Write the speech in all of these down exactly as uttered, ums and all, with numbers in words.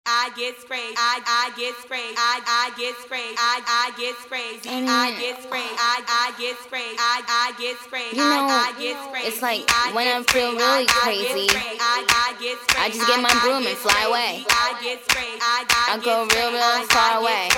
I get sprayed. I I get sprayed. I I get sprayed. I I get sprayed. I mean, I get sprayed. I I get sprayed. I I get sprayed. You know, I get sprayed. it's like when I feel really crazy, I just get my broom and fly away. I go real, real far away.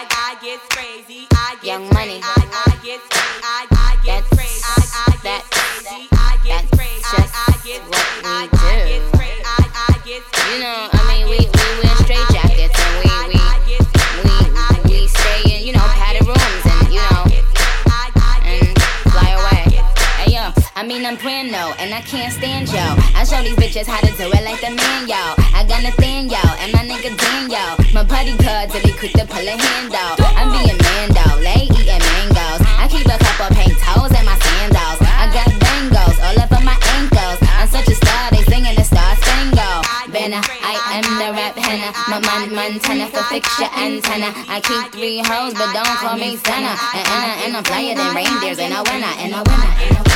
Young Money. That's that's that's just what we do. You know, I mean, we, we wear straight jackets and we we we we stay in, you know, padded rooms and you know and fly away. Hey yo, I mean I'm Brando and I can't stand yo. I show these bitches how to do it like the man yo. I got Nathan yo and my nigga Dan yo. My buddy cards and they quick to pull a hand out. I'm being Mando, lay eating mangoes. I keep a couple pink toes in my sandals. I got bangles all up on my ankles. I'm such a star, they singing the Star Spangled Banner. I am the rap henna, my man Montana for fix your antenna. I keep three hoes, but don't call me Santa. And, and, and I'm flyer than reindeers in a winner, in a winner, in a winner.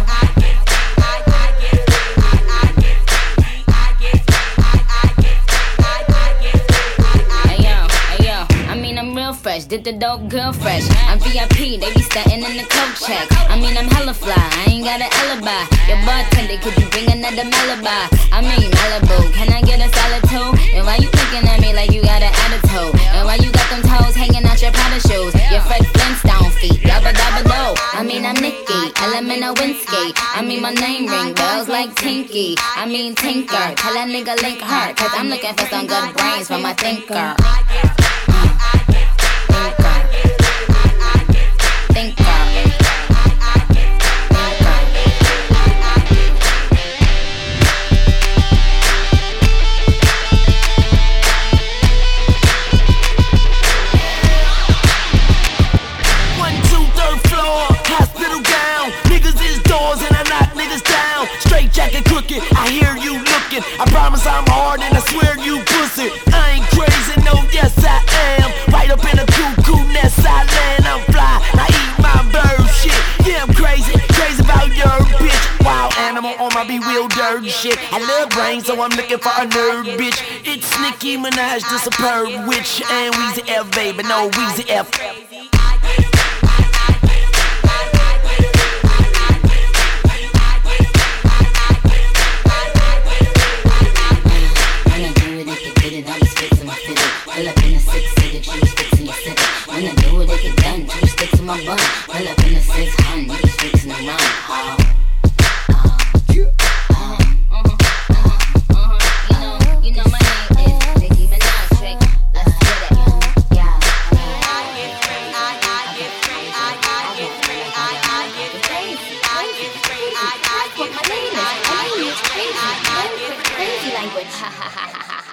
Fresh, did the dope girl fresh. I'm V I P, they be stuntin' in the coke check. I mean I'm hella fly, I ain't got an alibi. Your bartender, could you bring another Malabar? I mean Malibu, can I get a salad too? And why you looking at me like you got an attitude? And why you got them toes hanging out your Prada shoes? Your Fred Flintstone feet, dabba dabba do. I mean I'm Nikki, Element of Winsky. I mean my name ring bells like Tinky. I mean Tinker, tell that nigga link her, cause I'm looking for some good brains from my thinker. I hear you looking, I promise I'm hard and I swear you pussy. I ain't crazy, no, yes I am. Right up in a cuckoo nest I land, I'm fly, I eat my bird shit. Yeah, I'm crazy, crazy about your bitch. Wild animal on my bewildered shit. I love brains, so I'm looking for a nerd bitch. It's Nicki Minaj, the superb witch. And Weezy F, baby, no Weezy F. When I do it, it get done. Two sticks in my bun. Pull up in the six hun. You just fixing to run. Oh, oh, oh, uh-huh, uh-huh. You know, you know my name is Nicki Minaj. Straight. Let's get it. Yeah. I get crazy. I get crazy. I get crazy. I get crazy. I get crazy. I get crazy. My name is. My name is crazy. I get crazy language. Ha ha ha ha ha.